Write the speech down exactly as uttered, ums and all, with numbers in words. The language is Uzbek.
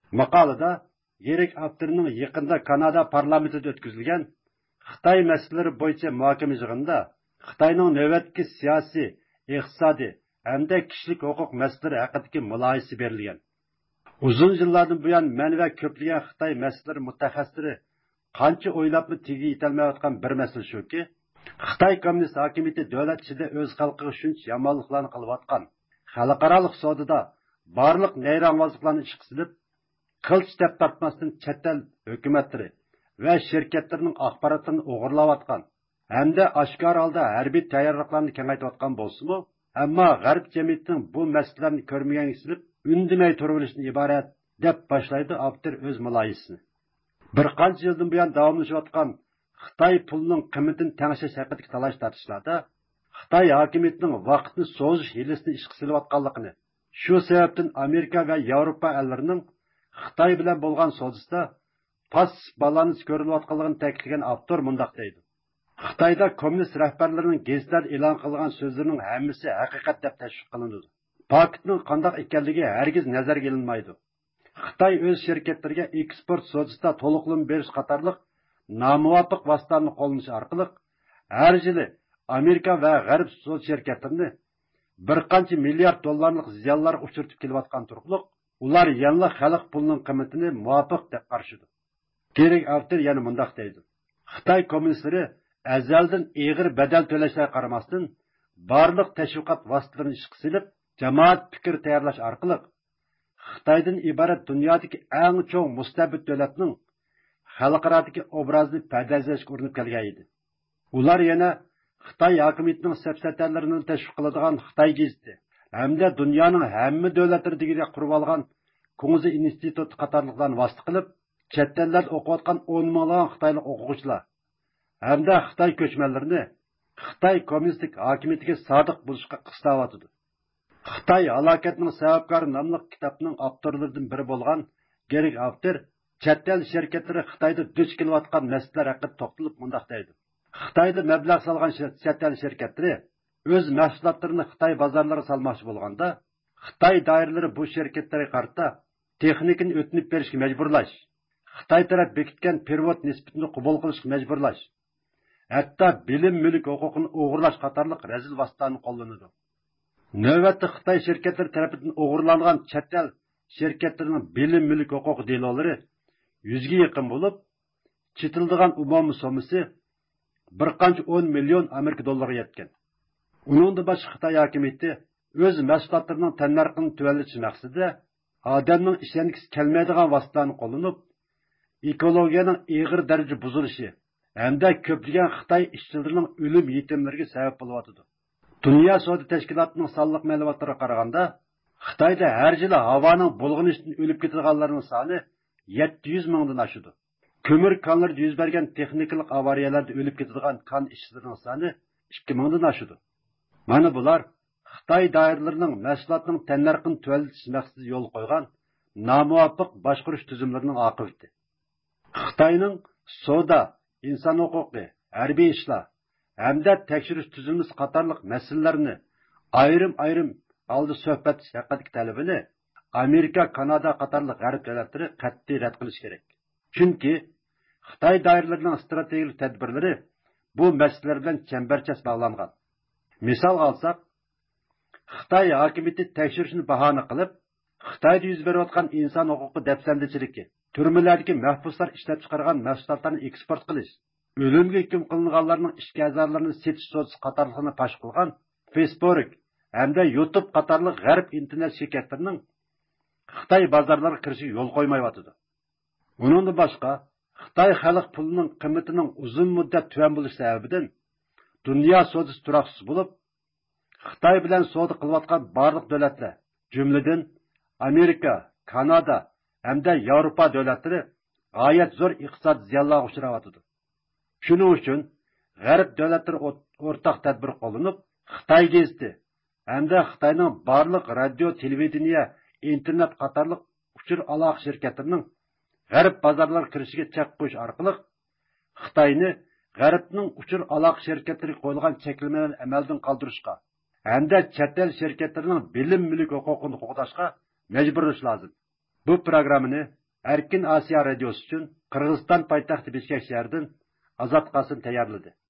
Maqolada Gerek avtorining yaqinda Kanada parlamentida o'tkazilgan Xitoy masalalari bo'yicha muhokama yig'inida Xitoyning navbatdagi siyosiy, iqtisodiy hamda kishilik huquq masalalari haqidagi mulohazasi berilgan. Uzun yillardan buyon men va ko'plagan Xitoy masalalari mutaxassislari qancha o'ylabmi tegi yetolmayotgan bir masala shuki, Xitoy kommunist hokimiyati davlat ichida o'z xalqiga shuncha yomonliklarni qilayotgan, xalqaro savdoda barliq nayronbozliklarni ish qilib, qilch deb tortmasdan chet el hukumatlari va shirkatlarning axborotlarini o'g'irlayotgan hamda oshkor holda harbiy tayyorgarliklarni kengaytayotgan bo'lsa-mu, ammo g'arb jamiyatining bu masalalarni ko'rmagan isilib, undimay turaverishdan iborat deb boshlaydi avtor o'z mulohazasini. Bir qancha yildan buyon davomlashayotgan Xitoy pulining qiymatini tengshish haqidagi talash tortishlarda Xitoy hokimiyatining vaqtni so'zish hilasini ishga solayotganligini, shu sababdan Amerika va Yevropa ellarining Xitoy bilan bo'lgan so'zida pas balans ko'rilayotganligini ta'kidlagan avtor mundoq deydi. Xitoyda kommunist rahbarlarining gazetlarda e'lon qilgan so'zlarining hammasi haqiqat deb tashkil qilinadi. Faktning qanday ekanligi hargiz nazarga ilinmaydi. Xitoy o'z shirkatlariga eksport so'zida to'liqlim berish qatorliq nomuvofiq vositalarni qo'llanish orqali har yili Amerika va G'arb so'z shirkatlarini bir qancha milliard dollarlik ziyonlarga uchirtib kelayotgan turibliq, ular yangi xalq pulining qiymatini muvofiq deb qarshidi. Gerek avtor yana mundoq deydi. Xitoy kommunistlari azaldan eg'ir badal to'lashlarga qaramasdan barliq tashviqot vositalarini ishga silib, jamoat fikr tayyorlash orqali Xitoydan iborat dunyodagi eng cho'ng mustabid davlatning xalqarodagi obrazini pardozlashga urinib kelgan edi. Ular yana Xitoy hokimiyatining safsatalarini tashviq qiladigan Xitoy gazeti hamda dunyoning hamma davlatlaridagi qurib olgan Kunzi instituti qatorliqlarni vosita qilib, chet ellarda o'qiyotgan o'n minglagan xitoylik o'quvchilar hamda Xitoy ko'chmanlarini Xitoy kommunistik hokimiyatiga sodiq bo'lishga qistavotdi. Xitoy halokatining sababkori nomli kitobning avtorlaridan biri bo'lgan Gerek avtor chet el shirkatlari Xitoyda duch kelayotgan masalalar haqida to'xtalib mundoq deydi. Xitoyda mablag' solgan chet el shirkatlari o'z mahsulotlarini Xitoy bozorlariga salmoqchi bo'lganda, Xitoy doiralari bu shirkatlarga qarata texnikani o'tinib berishga majburlash, Xitoy taraf bekitgan pervod nisbatini qabul qilishga majburlash, hatto bilim mulk huquqini o'g'irlash qatorliq razil vositalarni qo'llanadi. Navbatda Xitoy shirkatlari tarafidan o'g'irlangan chet el shirkatlarining bilim mulk huquqi delolari yuzga yaqin bo'lib, chetildigan umumiy so'masi bir qancha o'n million Amerika dollariga yetgan. Uningda boshqa Xitoy hokimiyati o'z mahsulotlarining tannarxini tuvanlatish maqsadida odamning ishongisi kelmaydigan vositalarni qo'llanib, ekologiyaning ig'ir darajada buzilishi hamda ko'plagan Xitoy ishchilarining o'lim yetimlariga sabab bo'lyotdi. Dunyo savdo tashkilotining sonliq ma'lumotlariga qaraganda, Xitoyda har yili havoning bulg'anishidan o'lib ketadiganlarning soni yetti yuz mingdan oshadi. Ko'mir konlarda yuz bergan texnikalik avariyalarda o'lib ketadigan kon ishchilarining soni ikki mingdan oshadi. Mana bular Xitoy doiralarining mahsulotning tannarxini tuvanlatish maqsadida yo'l qo'ygan nomuvofiq boshqarish tizimlarining oqibati. Xitoyning savdo, inson huquqi, harbiy ishlar hamda tekshirish tuzilmasi qatorliq masalalarni ayrim-ayrim holda suhbat haqidagi talabini Amerika, Kanada qatorliq g'arb davlatlari qat'iy rad qilish kerak. Chunki Xitoy doiralarining strategik tadbirlari bu masalalar bilan chambarchas bog'langan. Misol olsak, Xitoy hokimiyati tekshirishni bahona qilib, Xitoyda yuz berayotgan inson huquqi dafsandichiligi, turmalardagi mahbuslar ishlab chiqargan mahsulotlarni eksport qilish, o'limga hukm qilinganlarning ishga a'zolarini setish so'zi qatorliqlarni fosh qilgan Facebook hamda YouTube qatorliq g'arb internet shirkatlarining Xitoy bozorlariga kirishiga yo'l qo'ymayotdi. Uningdan boshqa, Xitoy xalq pulining qiymatining uzun muddat tuvan bo'lishi sababidan dunyo savdosi turoqsiz bo'lib, Xitoy bilan savdo qilayotgan barliq davlatlar, jumladan Amerika, Kanada hamda Yevropa davlatlari g'oyat zo'r iqtisodiy ziyonlarga uchrayotdi. Shuning uchun g'arb davlatlari o'rtaq tadbir qo'llanib, Xitoy gazeti hamda Xitoyning barliq radio, televideniya, internet qatorliq uchur aloqa shirkatlarining g'arb bozorlariga kirishiga chek qo'yish orqali Xitoyni g'arbning uchur aloqa shirkatlariga qo'yilgan cheklamalarni amaldan qoldirishga hamda chet el shirkatlarining bilim mulk huquqini qo'g'dashga majburlash lozim. Bu programmani Erkin Asiya radiosi uchun Qirg'iziston poytaxti Bishkek shahridan Azat Qasim tayyorladi.